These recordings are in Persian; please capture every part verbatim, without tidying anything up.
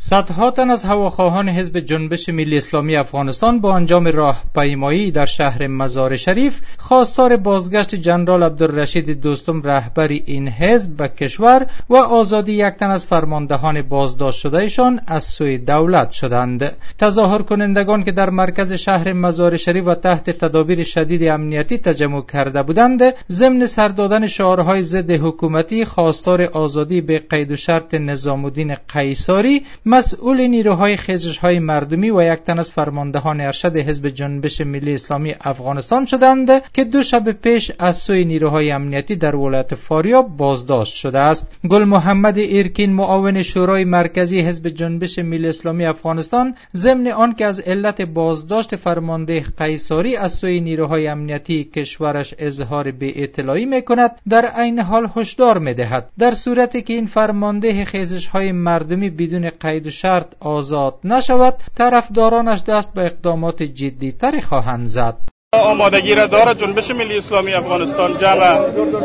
صدها تن از هواخواهان حزب جنبش ملی اسلامی افغانستان با انجام راهپیمایی در شهر مزار شریف خواستار بازگشت جنرال عبدالرشید دوستم رهبر این حزب به کشور و آزادی یک تن از فرماندهان بازداشت شدهشان از سوی دولت شدند. تظاهر کنندگان که در مرکز شهر مزار شریف و تحت تدابیر شدید امنیتی تجمع کرده بودند، ضمن سر دادن شعارهای ضد حکومتی خواستار آزادی به قید و شرط نظام الدین قیصاری، مسئول نیروهای خیزش‌های مردمی و یک تن از فرماندهان ارشد حزب جنبش ملی اسلامی افغانستان شدند که دو شب پیش از سوی نیروهای امنیتی در ولایت فاریاب بازداشت شده است. گل محمد ایرکین، معاون شورای مرکزی حزب جنبش ملی اسلامی افغانستان، ضمن آن که از علت بازداشت فرمانده قیصاری از سوی نیروهای امنیتی کشورش اظهار بی‌اطلاعی می‌کند، در عین حال هشدار می‌دهد در صورتی که این فرمانده خیزش‌های مردمی بدون قید و شرط آزاد نشود، طرفدارانش دست به اقدامات جدی‌تری خواهند زد. آمادگی را دارد جنبش ملی اسلامی افغانستان، جمع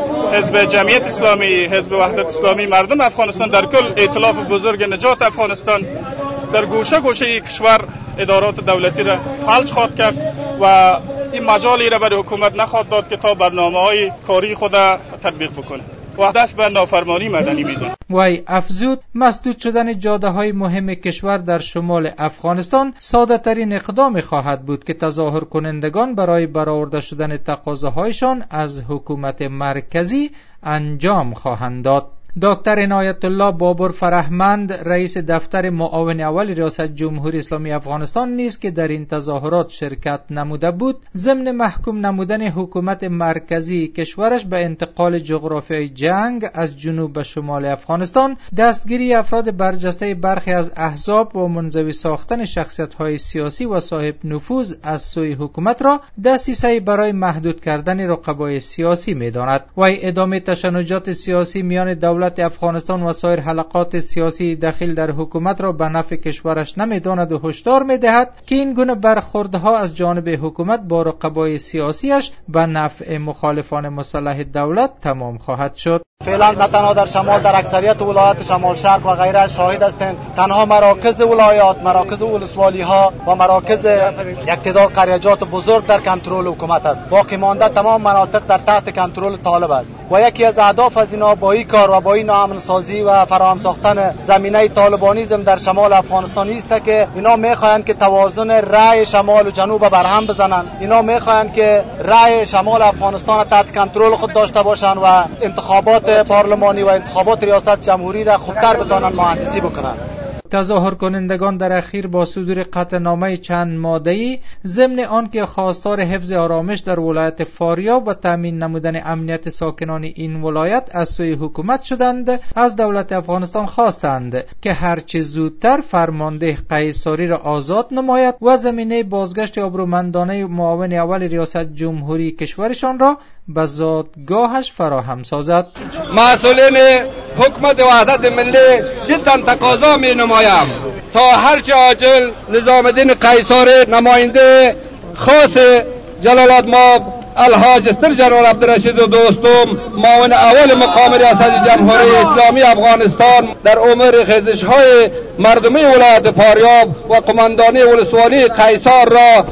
حزب جمعیت اسلامی، حزب وحدت اسلامی مردم افغانستان، در کل ائتلاف بزرگ نجات افغانستان در گوشه گوشه کشور ادارات دولتی را فلج خواهد کرد و این مجالی را برای حکومت نخواهد داد که تا برنامه‌های کاری خود تطبیق بکنه و دست به نافرمانی مدنی میزنه. وی افزود مسدود شدن جاده‌های مهم کشور در شمال افغانستان ساده ترین اقدام خواهد بود که تظاهر کنندگان برای برآورده شدن تقاضاهایشان از حکومت مرکزی انجام خواهند داد. دکتر عنایت الله بابر فرهمند، رئیس دفتر معاون اول ریاست جمهوری اسلامی افغانستان نیز که در این تظاهرات شرکت نموده بود، ضمن محکوم نمودن حکومت مرکزی کشورش به انتقال جغرافیای جنگ از جنوب به شمال افغانستان، دستگیری افراد برجسته برخی از احزاب و منزوی ساختن شخصیت‌های سیاسی و صاحب نفوذ از سوی حکومت را دسیسه برای محدود کردن رقبای سیاسی می‌داند. و ادامه تشنجات سیاسی میان دولت دولت افغانستان و سایر حلقات سیاسی داخل در حکومت را به نفع کشورش نمی‌داند و هشدار می‌دهد که این گونه برخوردها از جانب حکومت با رقبای سیاسیش به نفع مخالفان مسلح دولت تمام خواهد شد. فعلا نه تنها در شمال، در اکثریت ولایات شمال شرق و غیره شاهد هستند تنها مراکز ولایات، مراکز ولسوالی ها و مراکز اقتدار قریجات بزرگ در کنترل حکومت است. باقی مانده تمام مناطق در تحت کنترل طالب است و یکی از اهداف از اینا با این کار و با این امن سازی و فراهم ساختن زمینه طالبانیسم در شمال افغانستان است که اینا میخواهند که توازن رأی شمال و جنوب برهم بزنند. اینا میخواهند که رأی شمال افغانستان تحت کنترل خود داشته باشند و انتخابات پارلمانی و انتخابات ریاست جمهوری را خوبتر بتوانند مهندسی بکنند. تظاهر کنندگان در اخیر با صدور قطعنامه چند ماده‌ای ضمن آن که خواستار حفظ آرامش در ولایت فاریاب و تامین نمودن امنیت ساکنان این ولایت از سوی حکومت شدند، از دولت افغانستان خواستند که هرچه زودتر فرمانده قیصاری را آزاد نماید و زمینه بازگشت آبرومندانه معاون اول ریاست جمهوری کشورشان را به زادگاهش فراهم سازد. مسئولین حکومت وحدت ملی جدا تقاضا می نمایم تا هرچه عاجل نظام الدین قیصاری نماینده خاص جلالت مآب الحاج استر جنرال عبدالرشید دوستم معاون اول مقام ریاست جمهوری اسلامی افغانستان در امور خیزش‌های مردمی ولایت فاریاب و قماندانی ولسوالی قیصار را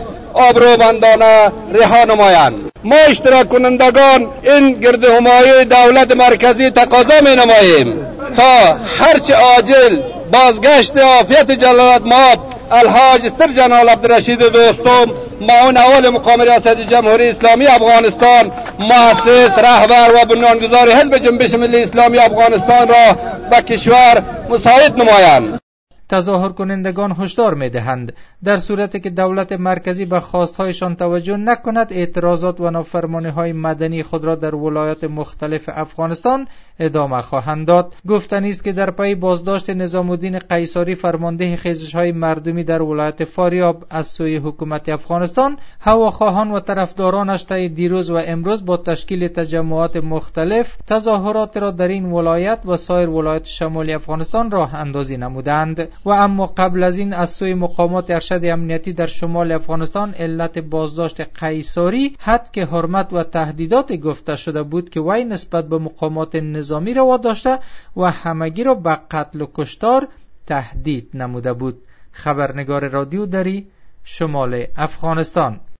آبرومندانه رها نمایند. ما اشتراک کنندگان این گرد همایی دولت مرکزی تقاضا می نماییم تا هرچه عاجل بازگشت عافیت جلالت مآب الحاج استر جنرال عبدالرشید دوستم معاون اول مقام ریاست جمهوری اسلامی افغانستان، مؤسس، رهبر و بنیانگذار حزب جنبش ملی اسلامی افغانستان را به کشور مساعد نمایند. تظاهر کنندگان هشدار می‌دهند در صورتی که دولت مرکزی به خواستهایشان توجه نکند، اعتراضات و نافرمانی‌های مدنی خود را در ولایات مختلف افغانستان ادامه خواهند داد. گفتنی است که در پی بازداشت نظام الدین قیصاری فرمانده خیزش‌های مردمی در ولایت فاریاب از سوی حکومت افغانستان، هواخواهان و طرفدارانش طی دیروز و امروز با تشکیل تجمعات مختلف تظاهرات را در این ولایت و سایر ولایات شمالی افغانستان راه اندازی نمودند. و اما قبل از این از سوی مقامات ارشد امنیتی در شمال افغانستان علت بازداشت قیصاری حد که حرمت و تهدیدات گفته شده بود که وی نسبت به مقامات نظامی را واداشته و همگی را به قتل و کشتار تهدید نموده بود. خبرنگار رادیو دری شمال افغانستان.